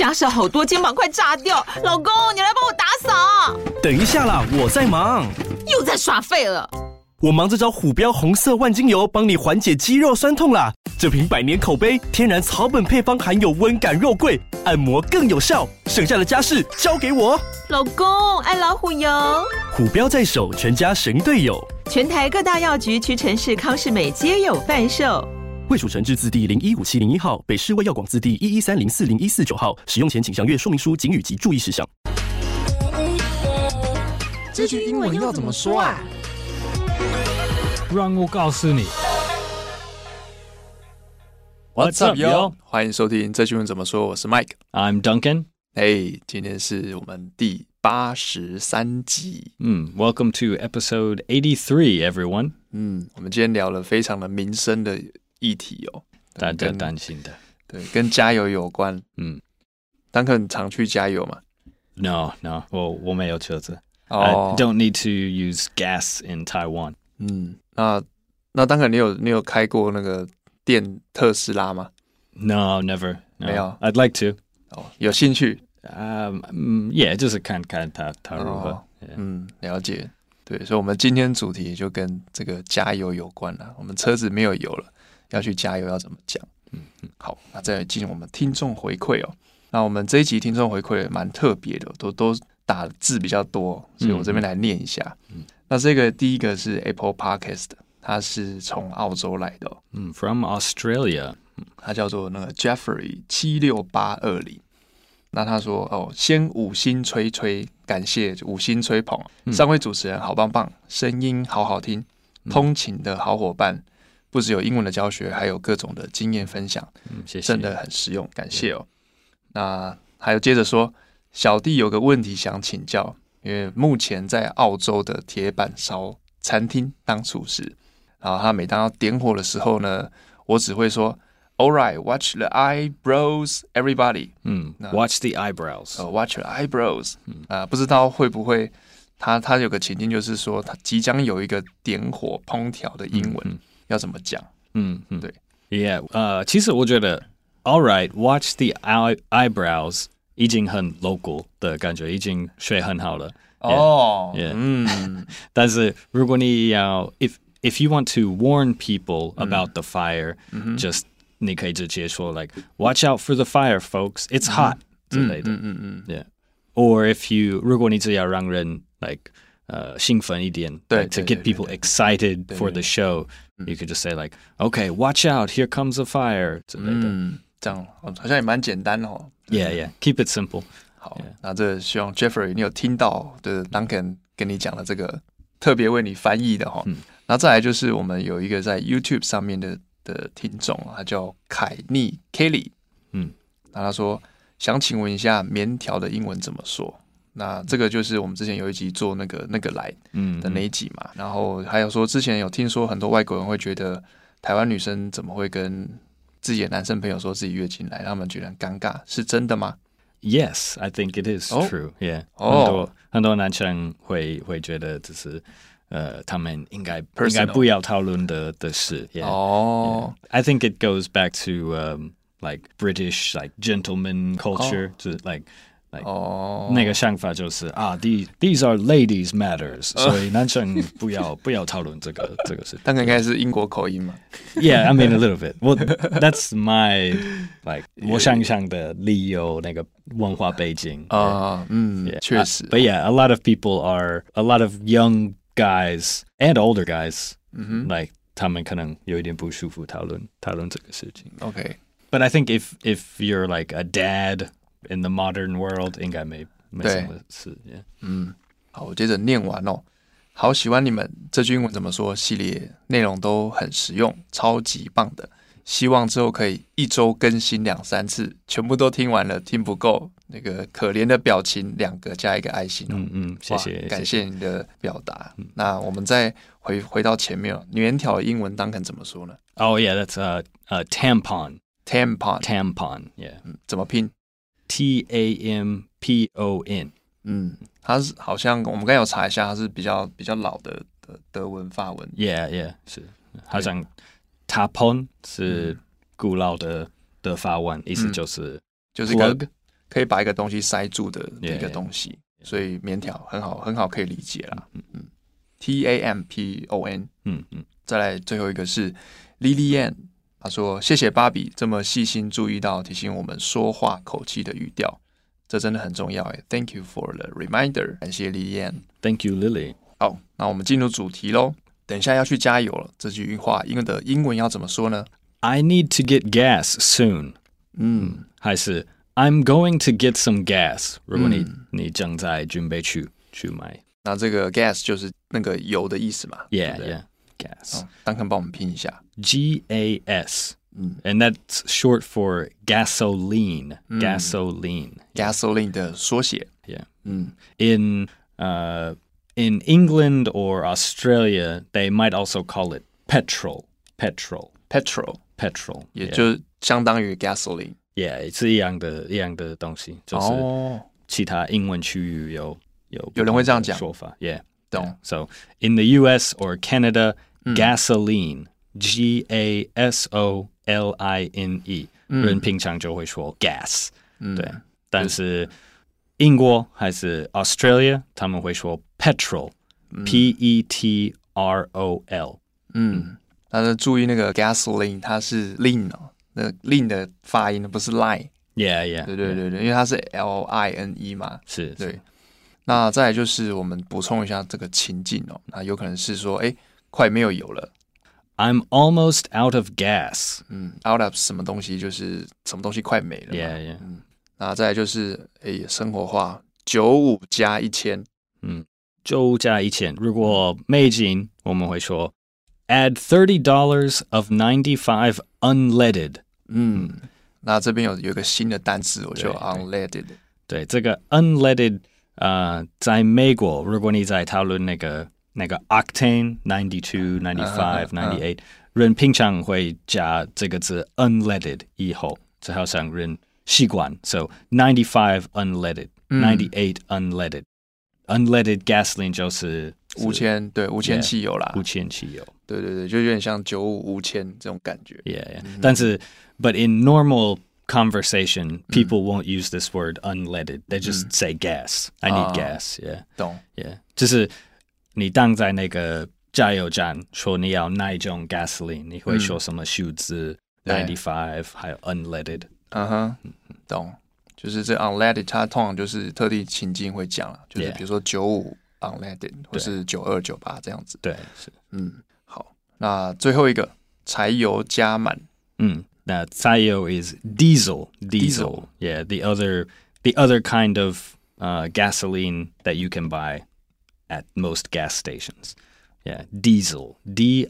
家事好多，肩膀快炸掉。老公，你来帮我打扫。 等一下啦，我在忙。 又在耍废了。 我忙着找虎标红色万金油，帮你缓解肌肉酸痛啦。这瓶100年口碑，天然草本配方，含有温感肉桂，按摩更有效。剩下的家事交给我。 老公，爱老虎油。 虎标在手，全家神队友。 全台各大药局、屈臣氏、康是美皆有贩售。 卫署成字字第015701号，北市卫药广字第113040149号。使用前请详阅说明书、警语及注意事项。 这句英文要怎么说啊？ 让我告诉你。 What's up, yo？ 欢迎收听这句英文怎么说，我是 Mike。I'm Duncan。 今天是我们第83集。 Welcome to episode 83, everyone。 我们今天聊了非常的民生的议题哦， 大家担心的， 对，跟加油有关。Duncan常去加油吗 ？No， 我没有车子。I don't need to use gas in Taiwan。 那Duncan你有开过那个电特斯拉吗 ？No, never。 没有。 I'd like to。 有兴趣 ？Yeah， 就是看看它如何。 了解。对，所以我们今天主题就跟这个加油有关了。我们车子没有油了，要去加油要怎么讲？好，那再进行我们听众回馈哦。那我们这一集听众回馈蛮特别的，都打字比较多，所以我这边来念一下。那这个第一个是 Apple Podcast， 它是从澳洲来的 ，From Australia， 它叫做那个 Jeffrey 76820。那他说先5星吹吹，感谢5星吹捧，三位主持人好棒棒，声音好好听，通勤的好伙伴，不只有英文的教学，还有各种的经验分享， 谢谢， 真的很实用，感谢哦。那还有接着说，小弟有个问题想请教，因为目前在澳洲的铁板烧餐厅当厨师，然后他每当要点火的时候呢，我只会说 All right, watch the eyebrows, everybody. Watch the eyebrows. Watch the eyebrows. 不知道会不会他有个情境，就是说他即将有一个点火烹调的英文，要怎么讲？对 ，Yeah， 其实我觉得 All right, watch the eyebrows 已经很 local 的感觉，已经学很好了。但是如果你要 if you want to warn people about the fire, just 你可以直接说 like watch out for the fire, folks. It's hot 之类的。Yeah. Or if you 如果你只要让人 like 兴奋一点， 对 like, to get people excited for the show, you could just say like okay, watch out, here comes a fire 之类的。 这样好像也蛮简单的哦。 Yeah, keep it simple. 好，那这希望 Jeffrey 你有听到的 Duncan 跟你讲的这个特别为你翻译的哈。那再来就是我们有一个在 YouTube 上面的听众，他叫凯尼 Kelly， 那他说想请问一下棉条的英文怎么说？那这个就是我们之前有一集做那个来的那一集嘛，然后还有说之前有听说很多外国人会觉得台湾女生怎么会跟自己的男生朋友说自己月经来，让他们觉得很尴尬，是真的吗？ Yes, I think it is true. Yeah, 很多男生会觉得只是他们应该不要讨论的事。Yeah. I think it goes back to like British like gentleman culture, 就是like 那个想法就是these are ladies matters， 所以男生不要讨论这个事。 但应该是英国口音嘛。 Yeah, I mean a little bit. Well, that's my like 我想象的理由那个文化背景。 确实。 But yeah, a lot of young guys and older guys, like 他们可能有一点不舒服讨论这个事情。 Okay. But I think if you're like a dad in the modern world, 应该没什么事。 好，我接着念完哦。好喜欢你们这句英文怎么说系列，内容都很实用，超级棒的。希望之后可以一周更新2-3次，全部都听完了，听不够，那个可怜的表情2个加一个爱心。 谢谢， 感谢你的表达。那我们再回到前面棉条的英文Duncan怎么说呢 ？Oh yeah, that's tampon. Tampon, yeah. 怎么拼 ？Tampon。 它是好像我们刚才有查一下，它是比较老的德文法文。 Yeah, 是好像 Tampon 是古老的法文，意思就是 plug 可以把一个东西塞住的一个东西，所以棉条很好可以理解啦。TAMPON。再来最后一个是 Lilian， 他说谢谢芭比这么细心注意到提醒我们说话口气的语调，这真的很重要耶。Thank you for the reminder， 感谢 Lilian。Thank you Lily。 好，那我们进入主题咯。等一下要去加油了，这句话英文要怎么说呢？ I need to get gas soon。还是 I'm going to get some gas。如果你正在准备去买， 那这个 gas 就是那个油的意思嘛 ？Yeah, gas。 Duncan 帮我们拼一下 GAS。And that's short for gasoline. Gasoline 的缩写。 Yeah. In England or Australia, they might also call it petrol. 也就相当于 gasoline。 Yeah, 是一样的东西，就是其他英文区域有人会这样讲说法。Yeah, 懂。 So in the US or Canada, gasoline, GASOLINE，人平常就会说 gas。对，但是英国还是 Australia， 他们会说 petrol，PETROL。 大家注意那个 gasoline， 它是 lean 那 lean 的发音不是 line。 Yeah， 对，因为它是 LINE 嘛。 是， 对。那再来就是我们补充一下这个情境哦，那有可能是说，快没有油了。 I'm almost out of gas。 out of 什么东西就是什么东西快没了嘛。 Yeah。 那再来就是生活化，95加1000。 95加1000，如果美金我们会说 add $30 of 95 unleaded。 那这边有一个新的单词，我就 unleaded。 对，这个 unleaded，在美国，如果你在讨论那个 octane 92、95、98，人平常会加这个字 unleaded 以后，这好像人习惯。So 95 unleaded， 98 unleaded。unleaded gasoline 就是无铅，对，无铅汽油啦， 无铅汽油。 对，就有点像95无铅这种感觉。 Yeah， 但是 but in normal conversation, people won't use this word unleaded. They just say gas. I need gas. Yeah. 懂。 Yeah. 就是你当在那个加油站说你要哪一种 gasoline， 你会说什么数字95，还有 unleaded。 懂。就是这 unleaded， 它通常就是特地情境会讲了，就是比如说95 unleaded， 或是92、98这样子。 对，是。 好，那最后一个柴油加满。 那柴油 is diesel. Yeah, the other kind of gasoline that you can buy at most gas stations. Yeah, diesel.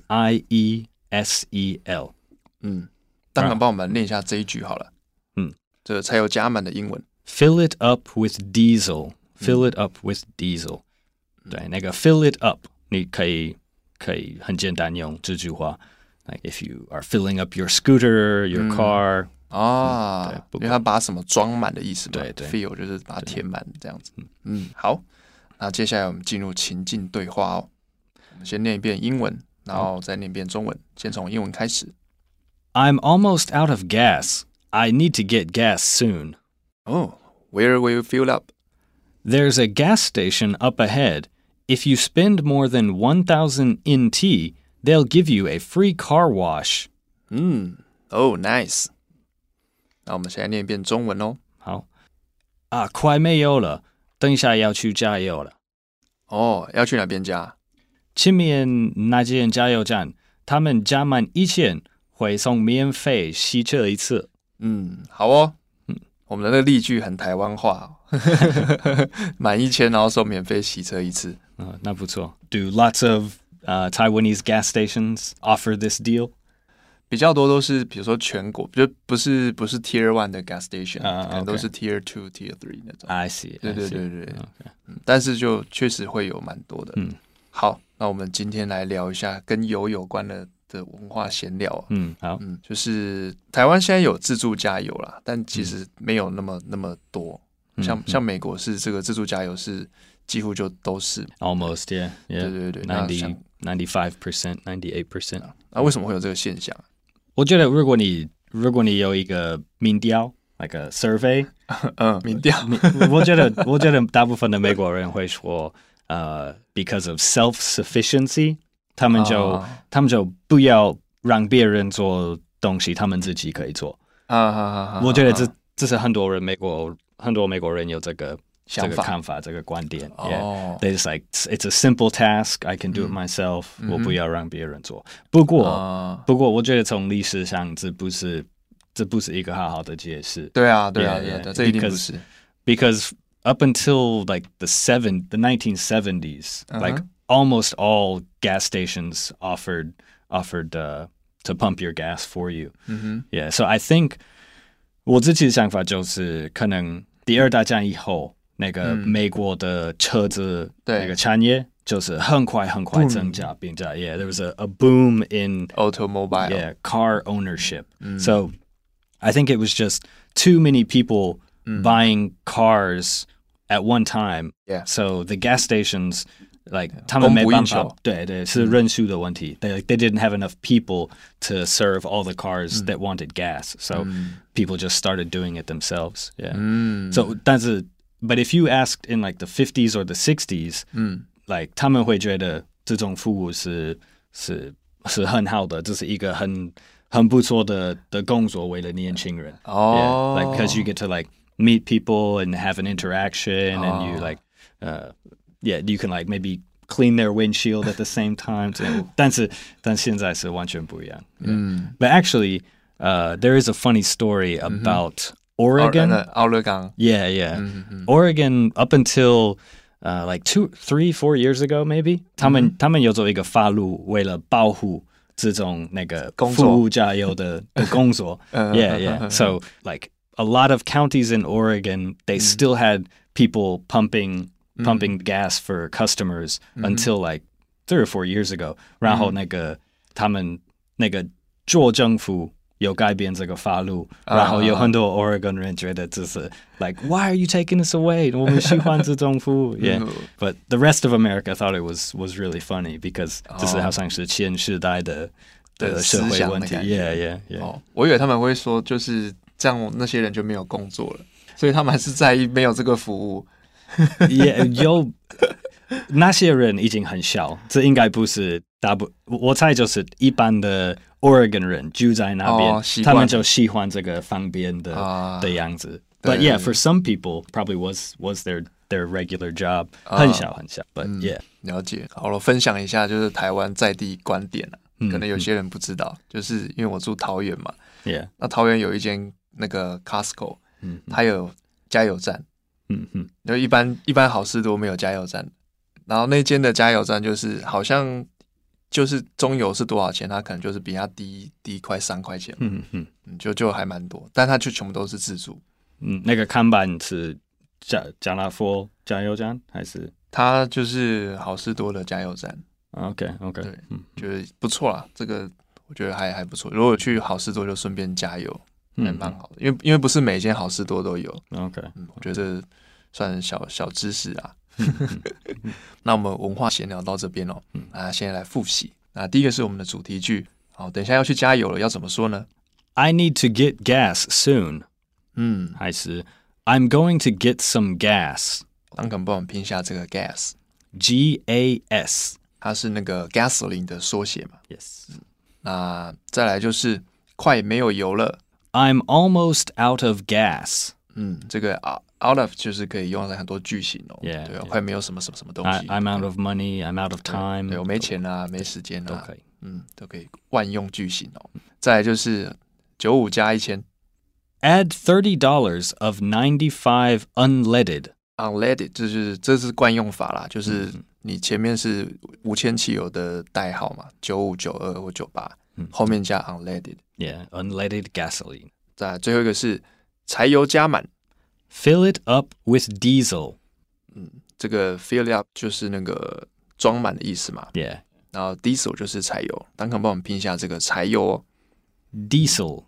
DIESEL。 当然帮我们念一下这一句好了。这个柴油加满的英文 ，fill it up with diesel. Fill it up with diesel。对，那个 fill it up， 你可以很简单用这句话。Like if you are filling up your scooter, your car。 因为它把什么装满的意思嘛。 对 ，fill 就是把它填满这样子。好，那接下来我们进入情境对话哦。我们先念一遍英文，然后再念一遍中文。先从英文开始。 I'm almost out of gas. I need to get gas soon. Oh, where will you fill up? There's a gas station up ahead. If you spend more than 1,000 NT, they'll give you a free car wash. Oh, nice. 那我们现在念一遍中文哦。 好。快没有了，等一下要去加油了。 要去哪边加？ 前面那间加油站，他们加满1000会送免费洗车一次。 好哦。我们的那个例句很台湾话满1000然后送免费洗车一次。 那不错。Do lots of Taiwanese gas stations offer this deal? 比较多都是比如说全国，就不是 Tier 1的 gas station， 可能都是 Tier 2、Tier 3那种。 I see。 对。但是就确实会有蛮多的。好，那我们今天来聊一下跟油有关的文化闲聊。 好。 就是台湾现在有自助加油啦，但其实没有那么多。像美国是这个自助加油是几乎就都是 almost yeah 对 95%, 98%。 为什么会有这个现象？ 我觉得如果你有一个民调， like a survey， 民调。 我觉得大部分的美国人会说because of self-sufficiency， 他们就不要让别人做东西，他们自己可以做。我觉得这是很多美国人有这个看法，这个观点。Yeah, they just like it's a simple task, I can do it myself， 我不要让别人做。不过我觉得从历史上这不是一个好好的解释。 对啊，这一定不是。 Because up until like the 1970s, like almost all gas stations offered to pump your gas for you. Yeah, so I think 我自己的想法就是可能第二大战以后，那个美国的车子那个产业就是很快增加，并且 there was a boom in automobile, car ownership. So I think it was just too many people buying cars at one time. Yeah. So the gas stations, like 他们没办法，对，是人数的问题。They didn't have enough people to serve all the cars that wanted gas. So people just started doing it themselves. Yeah. So but if you asked in like the 50s or the 60s, like 他们会觉得这种服务是很好的，这是一个很不错的工作，为了年轻人。Yeah, like because you get to like meet people and have an interaction, and you like, you can like maybe clean their windshield at the same time. 但现在是完全不一样。But actually, there is a funny story about Oregon. Oregon. Yeah. Oregon up until like 2, 3, 4 years ago, maybe 他们有做一个法律，为了保护这种那个服务加油的工作。Yeah. So like a lot of counties in Oregon, they still had people pumping gas for customers until like 3 or 4 years ago. 然后他们做政府有改变这个法律，然后有很多 Oregon 人觉得这是 like why are you taking this away？ 我们喜欢这种服务。Yeah, but the rest of America thought it was really funny because 这是好像是前时代的社会问题。Yeah. 我以为他们会说就是这样，那些人就没有工作了，所以他们还是在意没有这个服务。 有那些人已经很小，这应该不是我猜就是一般的 Oregon 人住在那边，他们就喜欢这个方便的样子。But yeah, for some people, probably was their regular job. 很小。But yeah, 了解。好了，分享一下就是台湾在地观点啊，可能有些人不知道，就是因为我住桃园嘛。 Yeah. 那桃园有一间那个 Costco，它有加油站。因为一般好事多没有加油站，然后那间的加油站就是好像就是中油是多少钱，它可能就是比它低快3块钱。就还蛮多，但它就全部都是自助。 那个看板是加拉佛加油站还是？ 它就是好事多的加油站。 OK， 对，觉得不错啦，这个我觉得还不错。如果去好事多就顺便加油。还蛮好的，因为不是每间好事多都有。 OK， 我觉得算小知识啊。那我们文化闲聊到这边哦，现在来复习。那第一个是我们的主题句，好，等一下要去加油了，要怎么说呢 ？I need to get gas soon。还是 I'm going to get some gas。 当肯帮我们拼一下这个 gas，G-A-S， 它是那个 gasoline 的缩写嘛。 Yes。 那再来就是快没有油了。 I'm almost out of gas。 这个 out of 就是可以用在很多句型哦。 Yeah， 对，快没有什么东西。 I'm out of money. I'm out of time。 对，我没钱啊，没时间啊， 都可以。 都可以万用句型哦。再来就是95加1000。 Add $30 of 95 unleaded。 unleaded 这是惯用法啦，就是你前面是5000汽油的代号嘛，95、92或98，后面加 unleaded。Yeah, unleaded gasoline。 再来最后一个是柴油加满 ，fill it up with diesel。 这个 fill up 就是那个装满的意思嘛。 Yeah。 然后 diesel 就是柴油，丹肯帮我们拼一下这个柴油哦。 Diesel，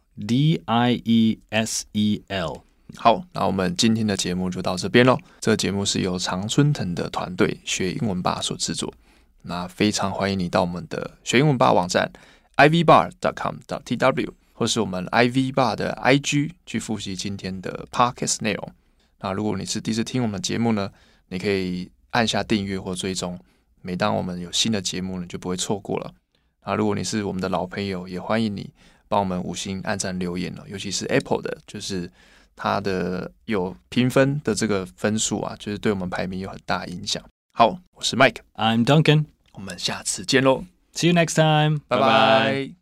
D-I-E-S-E-L。 好，那我们今天的节目就到这边咯。这个节目是由常春藤的团队学英文吧所制作。那非常欢迎你到我们的学英文吧网站 ivbar.com.tw 或是我们 IV Bar 的 IG 去复习今天的 Podcast 内容。那如果你是第一次听我们节目呢，你可以按下订阅或追踪，每当我们有新的节目呢，就不会错过了。那如果你是我们的老朋友，也欢迎你帮我们5星按赞留言了，尤其是 Apple 的，就是它的有评分的这个分数啊，就是对我们排名有很大的影响。好，我是 Mike， I'm Duncan， 我们下次见咯， See you next time， 拜拜。